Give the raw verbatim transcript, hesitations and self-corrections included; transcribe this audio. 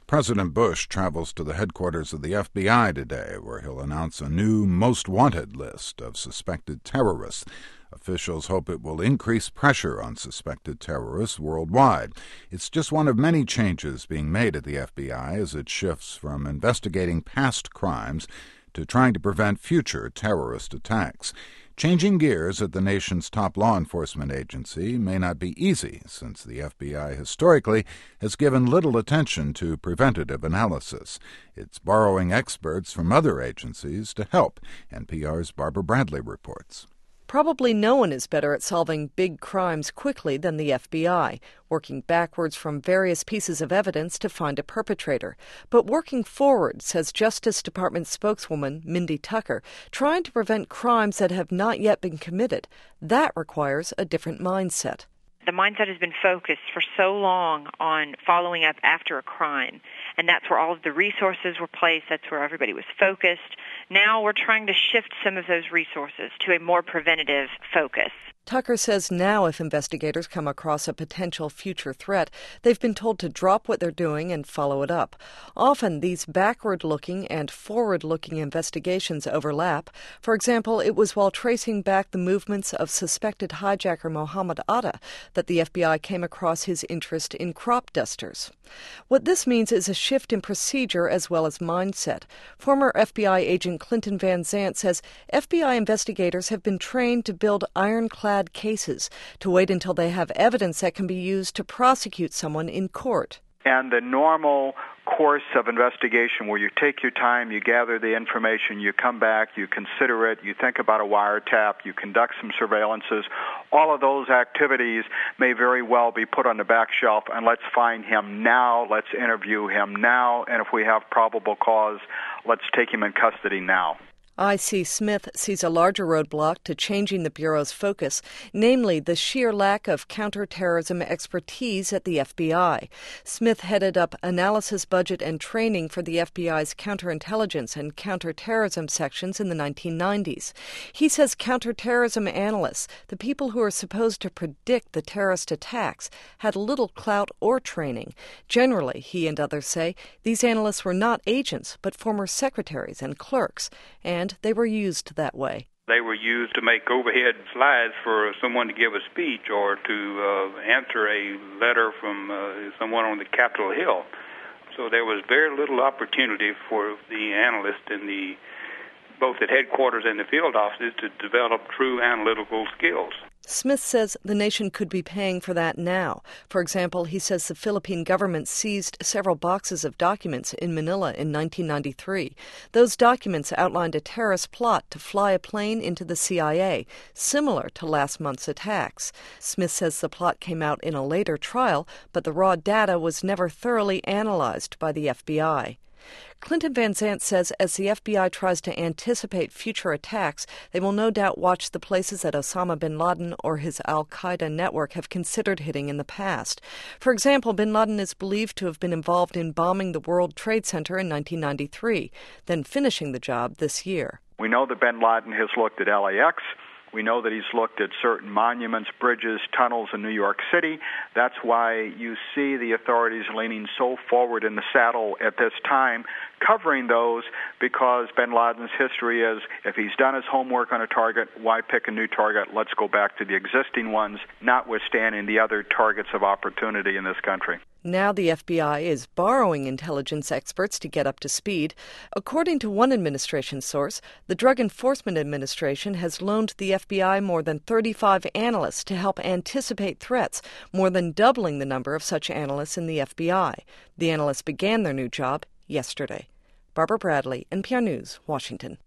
President Bush travels to the headquarters of the F B I today, where he'll announce a new most wanted list of suspected terrorists. Officials hope it will increase pressure on suspected terrorists worldwide. It's just one of many changes being made at the F B I as it shifts from investigating past crimes to trying to prevent future terrorist attacks. Changing gears at the nation's top law enforcement agency may not be easy, since the F B I historically has given little attention to preventative analysis. It's borrowing experts from other agencies to help, N P R's Barbara Bradley reports. Probably no one is better at solving big crimes quickly than the F B I, working backwards from various pieces of evidence to find a perpetrator. But working forward, says Justice Department spokeswoman Mindy Tucker, trying to prevent crimes that have not yet been committed. That requires a different mindset. The mindset has been focused for so long on following up after a crime, and that's where all of the resources were placed. That's where everybody was focused. Now we're trying to shift some of those resources to a more preventative focus. Tucker says now if investigators come across a potential future threat, they've been told to drop what they're doing and follow it up. Often these backward-looking and forward-looking investigations overlap. For example, it was while tracing back the movements of suspected hijacker Mohammed Atta that the F B I came across his interest in crop dusters. What this means is a shift in procedure as well as mindset. Former F B I agent Clinton Van Zandt says F B I investigators have been trained to build ironclad cases, to wait until they have evidence that can be used to prosecute someone in court. And the normal course of investigation where you take your time, you gather the information, you come back, you consider it, you think about a wiretap, you conduct some surveillances, all of those activities may very well be put on the back shelf, and let's find him now, let's interview him now, and if we have probable cause, let's take him in custody now. I C Smith sees a larger roadblock to changing the Bureau's focus, namely the sheer lack of counterterrorism expertise at the F B I. Smith headed up analysis, budget, and training for the F B I's counterintelligence and counterterrorism sections in the nineteen nineties. He says counterterrorism analysts, the people who are supposed to predict the terrorist attacks, had little clout or training. Generally, he and others say, these analysts were not agents, but former secretaries and clerks, and they were used that way. They were used to make overhead slides for someone to give a speech or to uh, answer a letter from uh, someone on the Capitol Hill. So there was very little opportunity for the analyst in the both at headquarters and the field offices to develop true analytical skills. Smith says the nation could be paying for that now. For example, he says the Philippine government seized several boxes of documents in Manila in nineteen ninety-three. Those documents outlined a terrorist plot to fly a plane into the C I A, similar to last month's attacks. Smith says the plot came out in a later trial, but the raw data was never thoroughly analyzed by the F B I. Clinton Van Zandt says as the F B I tries to anticipate future attacks, they will no doubt watch the places that Osama bin Laden or his al-Qaeda network have considered hitting in the past. For example, bin Laden is believed to have been involved in bombing the World Trade Center in nineteen ninety-three, then finishing the job this year. We know that bin Laden has looked at L A X. We know that he's looked at certain monuments, bridges, tunnels in New York City. That's why you see the authorities leaning so forward in the saddle at this time, covering those, because bin Laden's history is, if he's done his homework on a target, why pick a new target? Let's go back to the existing ones, notwithstanding the other targets of opportunity in this country. Now the F B I is borrowing intelligence experts to get up to speed. According to one administration source, the Drug Enforcement Administration has loaned the F B I more than thirty-five analysts to help anticipate threats, more than doubling the number of such analysts in the F B I. The analysts began their new job yesterday. Barbara Bradley, N P R News, Washington.